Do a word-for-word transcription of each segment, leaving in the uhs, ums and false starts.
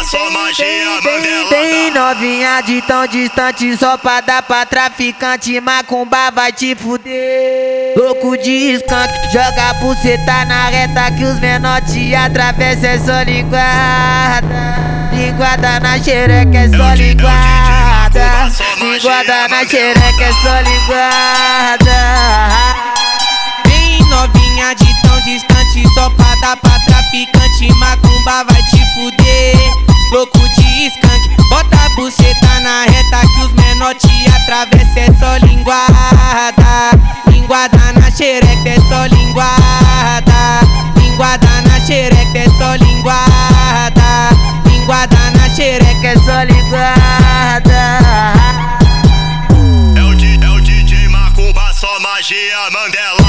só magia Mandela. Tem novinha de tão distante só pra dar pra traficante. Macumba vai te fuder. Louco de skunk, joga buceta na reta que os menor te atravessa. É só linguada, linguada na xereca, é só linguada, linguada na xereca, é só linguada. Tem novinha de tão distante só pra dar pra traficante. Macumba vai te fuder. Louco de skunk, bota a buceta na reta que os menor te atravessa. É só linguada, linguada na xereca, é só linguada, linguada na xereca, é só linguada, linguada na xereca, é só linguada. É o, D, é o D J Macumba, só magia Mandela.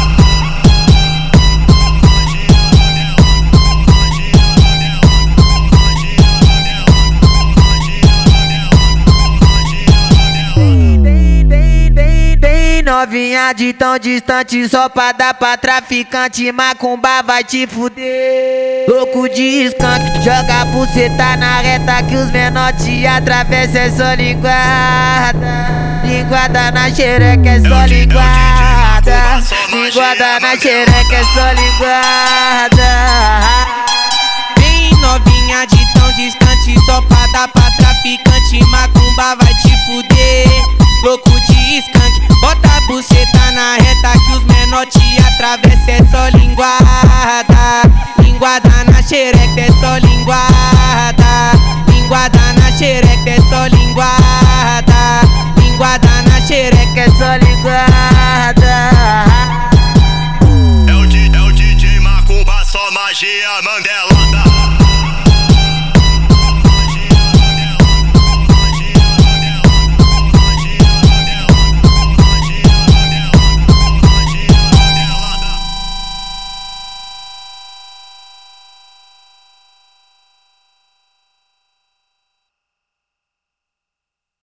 Novinha de tão distante só pra dar pra traficante. Macumba vai te fuder. Louco de skunk, joga buceta na reta que os menor te atravessa. É só linguada, linguada na xereca, é só linguada, linguada na xereca, é só linguada. Tem novinha de tão distante só pra dar pra traficante. Macumba vai te fuder. Louco de skunk, bota a buceta na reta que os menor te atravessa. É só linguada, linguada na xereca, é só linguada, linguada na xereca, é só linguada, linguada na xereca, é só linguada. É o, D, é o D J Macumba, só magia Mandela.